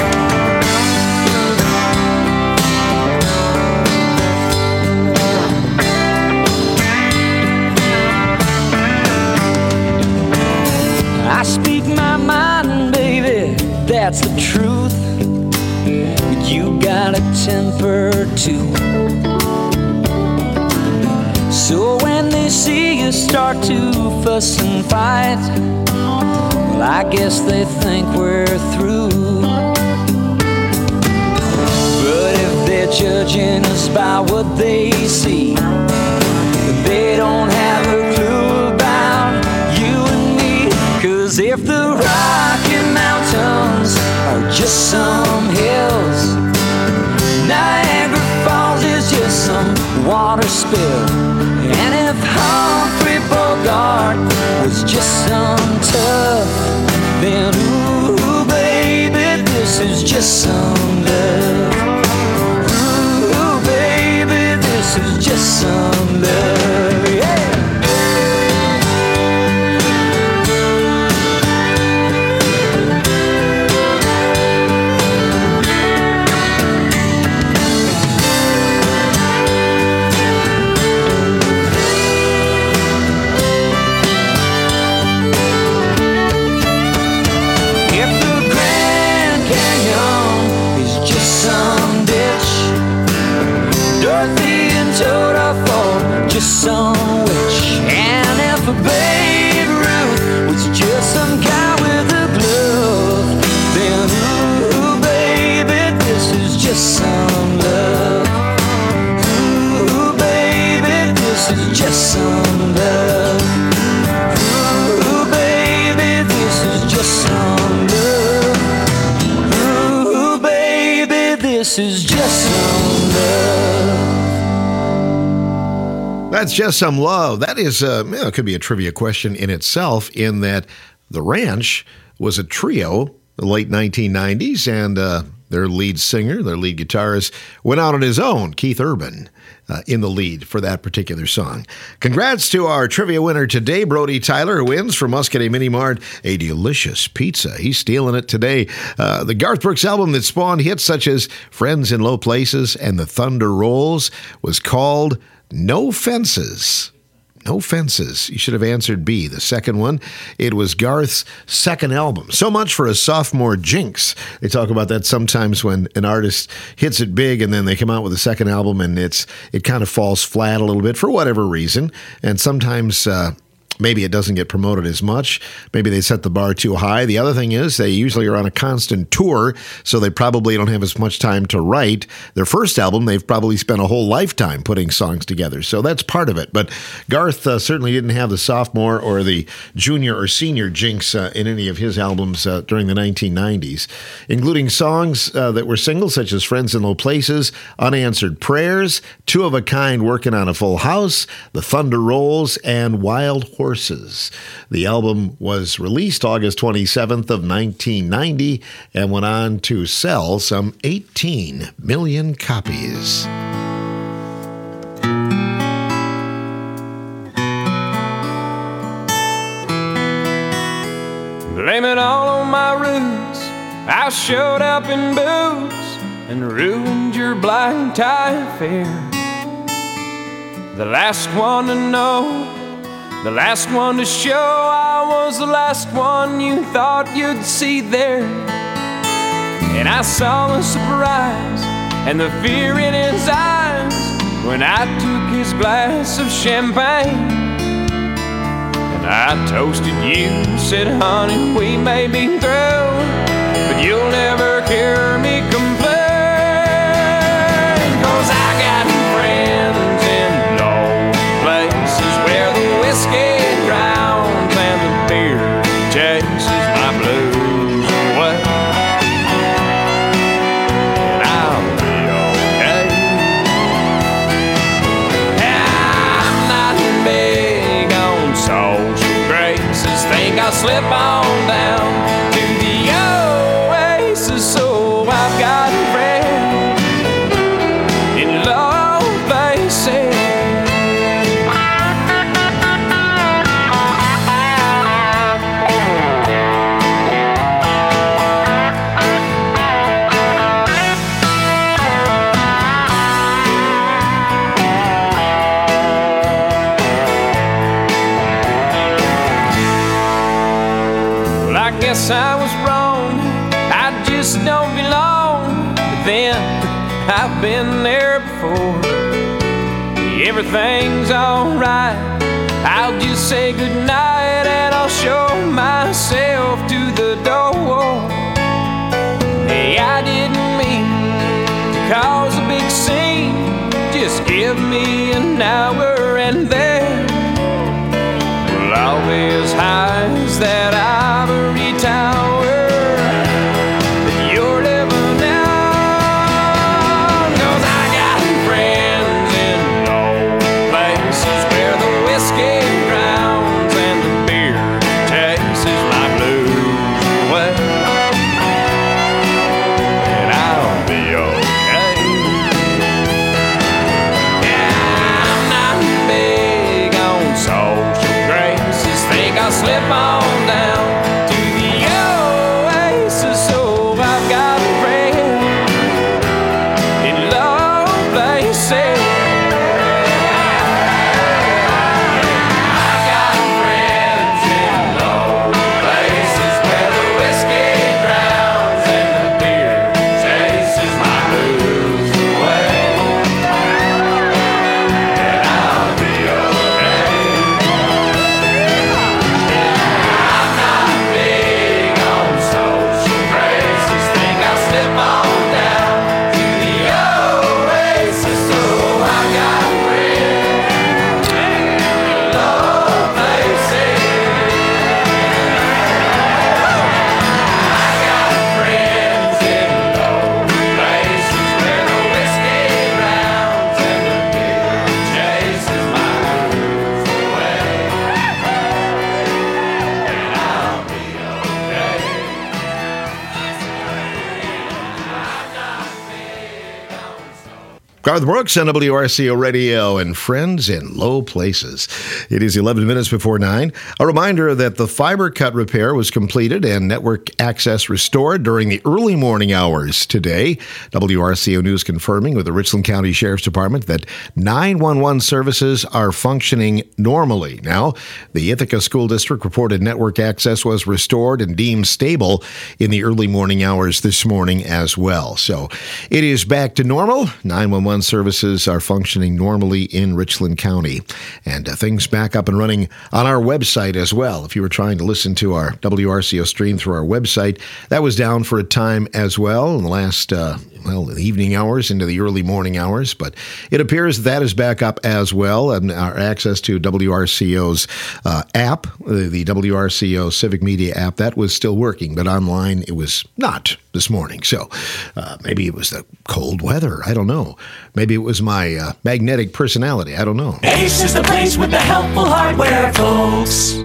I speak my mind, baby, that's the truth. But you got a temper too. So when they see you start to fuss and fight, well, I guess they think we're through. But if they're judging us by what they see, they don't have a clue about you and me. 'Cause if the Rocky Mountains are just some hills, Niagara Falls is just some water spill, and if Humphrey Bogart was just some tough, then ooh, baby, this is just some love. Ooh, baby, this is just some love, yeah. That's Just Some Love. That is, it could be a trivia question in itself, in that The Ranch was a trio, the late 1990s, and their lead singer, their lead guitarist, went out on his own, Keith Urban, in the lead for that particular song. Congrats to our trivia winner today, Brody Tyler, who wins from Muscatine Mini Mart a delicious pizza. He's stealing it today. The Garth Brooks album that spawned hits such as Friends in Low Places and The Thunder Rolls was called No Fences. No Fences. You should have answered B, the second one. It was Garth's second album. So much for a sophomore jinx. They talk about that sometimes when an artist hits it big and then they come out with a second album and it kind of falls flat a little bit for whatever reason. And sometimes maybe it doesn't get promoted as much. Maybe they set the bar too high. The other thing is they usually are on a constant tour, so they probably don't have as much time to write. Their first album, they've probably spent a whole lifetime putting songs together, so that's part of it. But Garth certainly didn't have the sophomore or the junior or senior jinx in any of his albums during the 1990s, including songs that were singles such as Friends in Low Places, Unanswered Prayers, Two of a Kind Working on a Full House, The Thunder Rolls, and Wild Horses. The album was released August 27th of 1990 and went on to sell some 18 million copies. Blame it all on my roots. I showed up in boots and ruined your black tie affair. The last one to know, the last one to show, I was the last one you thought you'd see there. And I saw the surprise and the fear in his eyes when I took his glass of champagne. And I toasted you, said, honey, we may be through, but you'll never hear me complain. 'Cause I got friends in low places where the whiskey drowns and the beer chases my blues away. And I'll be okay. I'm not big on social graces. Think I'll slip on down to the oasis. So I've got friends in low places. Guess I was wrong, I just don't belong. But then I've been there before. Everything's alright, I'll just say goodnight and I'll show myself to the door. Hey, I didn't mean to cause a big scene. Just give me an hour and then we'll all be as high as that ivory tower that you're living on. 'Cause I got friends in low places where the whiskey drowns and the beer chases my blues away. And I'll be okay. Yeah, I'm not big on social graces. Think I'll slip Garth Brooks on WRCO Radio and friends in low places. It is 11 minutes before 9. A reminder that the fiber cut repair was completed and network access restored during the early morning hours today. WRCO News confirming with the Richland County Sheriff's Department that 911 services are functioning normally. Now, the Ithaca School District reported network access was restored and deemed stable in the early morning hours this morning as well. So it is back to normal. 911 services are functioning normally in Richland County. And things back up and running on our website as well. If you were trying to listen to our WRCO stream through our website, that was down for a time as well in the last the evening hours into the early morning hours, but it appears that is back up as well, and our access to WRCO's app, the WRCO Civic Media app, that was still working, but online it was not this morning. So maybe it was the cold weather. I don't know. Maybe it was my magnetic personality. I don't know. Ace is the place with the helpful hardware, folks.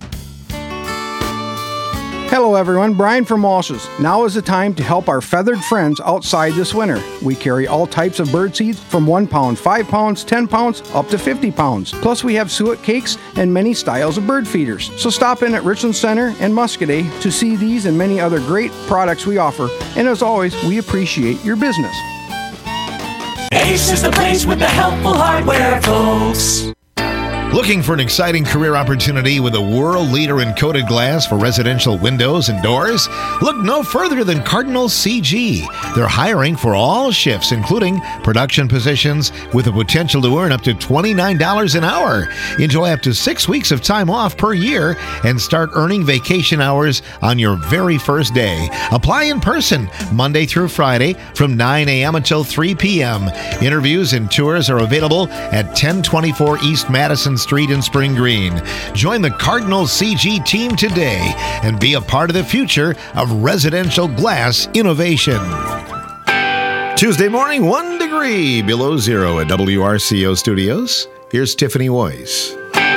Hello everyone, Brian from Walsh's. Now is the time to help our feathered friends outside this winter. We carry all types of bird seeds from 1 pound, 5 pounds, 10 pounds, up to 50 pounds. Plus we have suet cakes and many styles of bird feeders. So stop in at Richland Center and Muscadet to see these and many other great products we offer. And as always, we appreciate your business. Ace is the place with the helpful hardware, folks. Looking for an exciting career opportunity with a world leader in coated glass for residential windows and doors? Look no further than Cardinal CG. They're hiring for all shifts, including production positions, with the potential to earn up to $29 an hour. Enjoy up to 6 weeks of time off per year and start earning vacation hours on your very first day. Apply in person Monday through Friday from 9 a.m. until 3 p.m. Interviews and tours are available at 1024 East Madison Street in Spring Green. Join the Cardinal CG team today and be a part of the future of residential glass innovation. Tuesday morning, 1 degree below zero at WRCO Studios. Here's Tiffany Woys.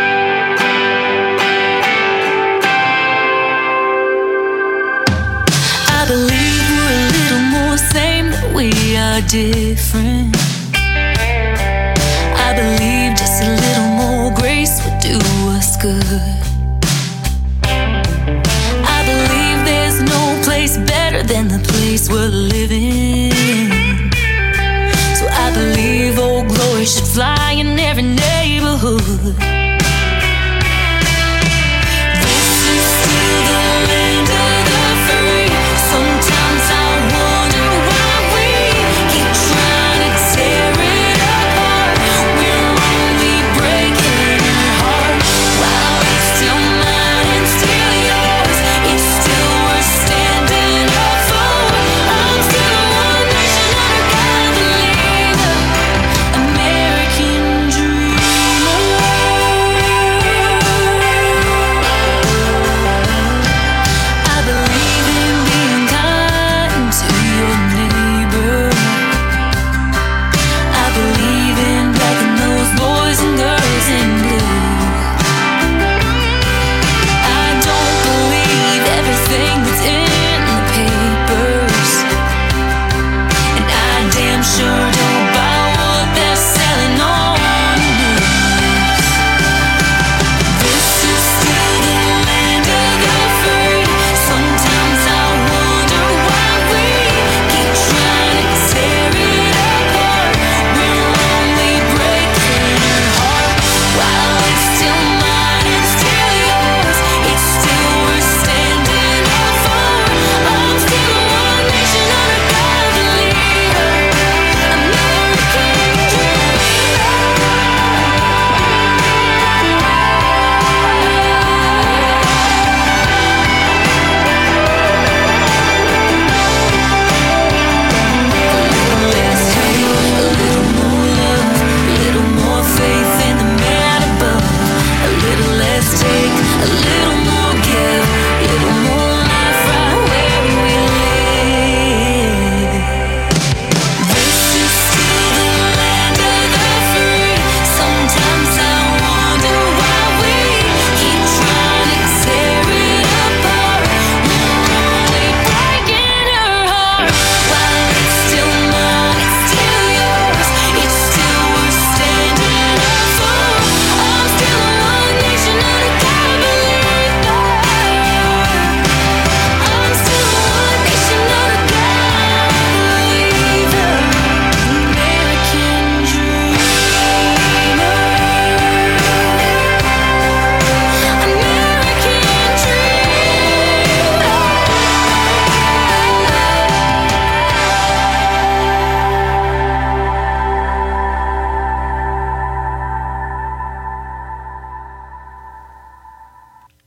I believe we're a little more same, that we are different. I believe just a little more grace would do us good. I believe there's no place better than the place we're living. So I believe Old Glory should fly in every neighborhood. This is still the land of the free. Sometimes I wonder why we keep trying to tear it apart. We're only breaking your heart while it's still mine and still yours. It's still worth standing up for. I'm still one nation under God the leader, American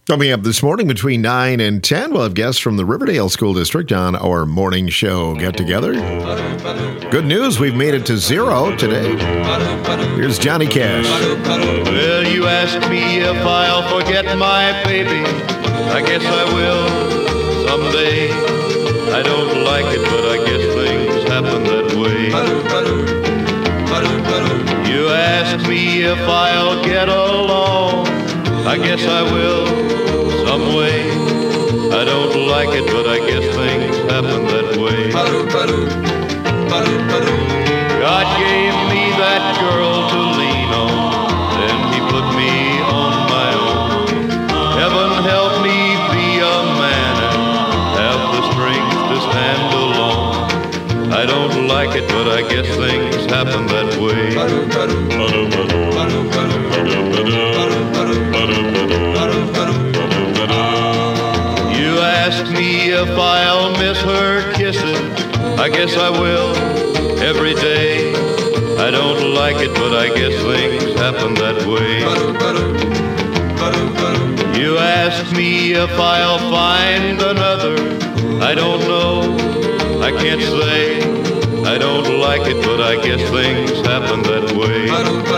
Coming up this morning between 9 and 10, we'll have guests from the Riverdale School District on our morning show get-together. Good news, we've made it to 0 today. Here's Johnny Cash. Well, you ask me if I'll forget my baby. I guess I will someday. I don't like it, but I guess things happen that way. You ask me if I'll get along. I guess I will some way. I don't like it, but I guess things happen that way. God gave me that girl to lean on, then he put me on my own. Heaven help me be a man and have the strength to stand alone. I don't like it, but I guess things happen that way. You ask me if I'll miss her kisses. I guess I will every day. I don't like it, but I guess things happen that way. You ask me if I'll find another. I don't know, I can't say. I don't like it, but I guess things happen that way.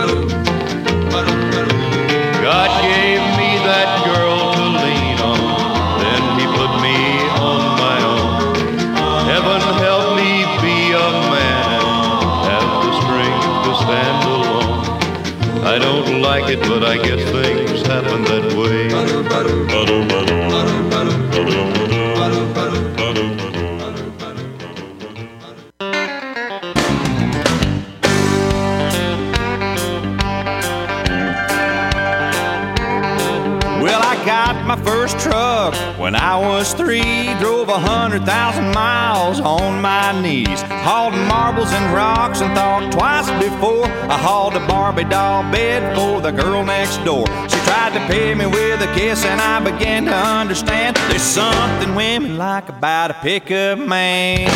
God gave me that girl to lean on, then he put me on my own. Heaven help me be a man and have the strength to stand alone. I don't like it, but I guess things happen that way. Well, I got my first truck when I was 3. Drove 100,000 miles on my knees. Hauled marbles and rocks and thought twice before I hauled a Barbie doll bed for the girl next door. She tried to pay me with a kiss and I began to understand there's something women like about a pickup man.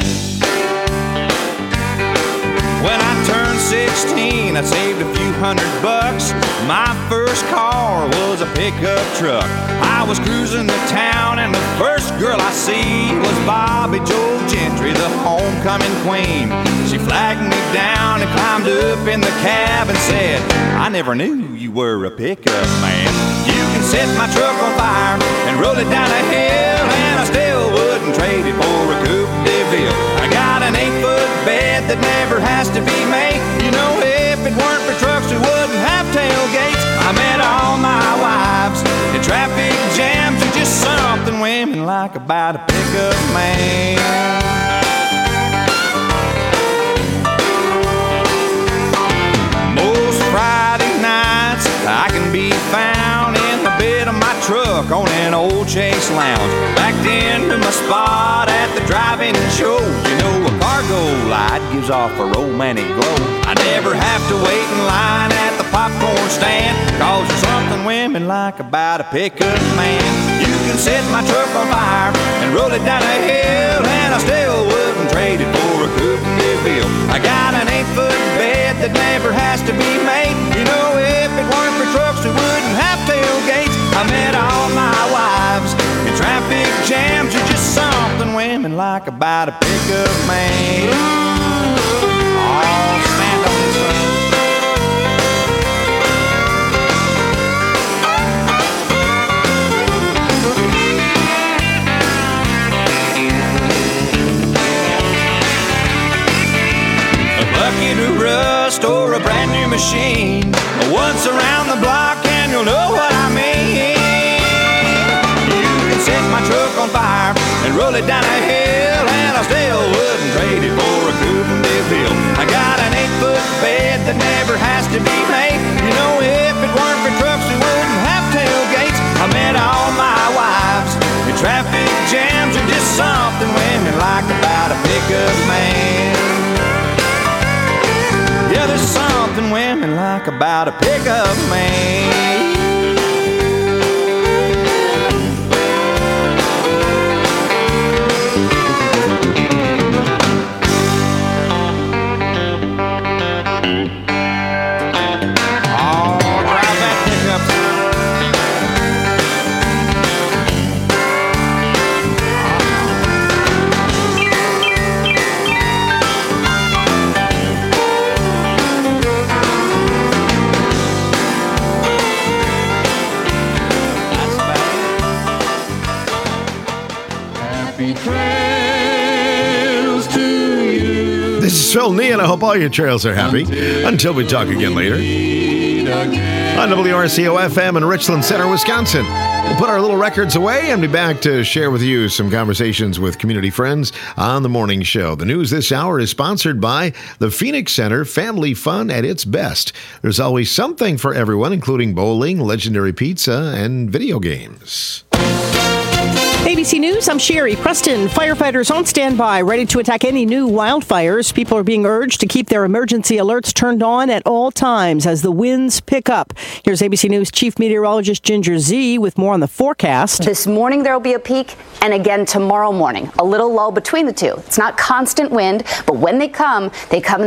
When I turned 16, I saved a few $100. My first car was a pickup truck. I was cruising the town and the first girl I see was Bobby Joe Gentry, the homecoming queen. She flagged me down and climbed up in the cab and said, I never knew you were a pickup man. You can set my truck on fire and roll it down a hill, and I still wouldn't trade it for a Coupe de Ville. I got an 8-foot bed that never has to be made. You know, if it weren't for trucks, we wouldn't have tailgates. I met all my wives in traffic jams. There's just something women like about a pickup man. Most Friday nights I can be found in the bed of my truck on an old Chase Lounge, backed into my spot at the drive-in show. You know, a cargo light gives off a romantic glow. I never have to wait in line at the popcorn stand, cause there's something women like about a pickup man. You can set my truck on fire and roll it down a hill, and I still wouldn't trade it for a Coupe de Ville. I got an 8-foot bed that never has to be made. You know, if it weren't for trucks, we wouldn't have tailgates. I met all my wives in traffic jams. There's just something women like about a pickup man. Oh, stand on this one. A bucket of rust or a brand new machine, once around the block and you'll know what I mean. You can set my truck on fire and roll it down a hill, and I still wouldn't trade it for a Coupe de Ville. I got an 8-foot bed that never has to be made. You know, if it weren't for trucks, we wouldn't have tailgates. I met all my wives in traffic jams. There's just something women like about a pickup man. Yeah, there's something women like about a pickup man. Oh, drive that pickup. Happy trails to you. This is Phil Nee, and I hope all your trails are happy. Until we talk again later. On WRCO FM in Richland Center, Wisconsin. We'll put our little records away and be back to share with you some conversations with community friends on the morning show. The news this hour is sponsored by the Phoenix Center, family fun at its best. There's always something for everyone, including bowling, legendary pizza, and video games. ABC News, I'm Sherry Preston. Firefighters on standby, ready to attack any new wildfires. People are being urged to keep their emergency alerts turned on at all times as the winds pick up. Here's ABC News Chief Meteorologist Ginger Z with more on the forecast. This morning there will be a peak, and again tomorrow morning. A little lull between the two. It's not constant wind, but when they come in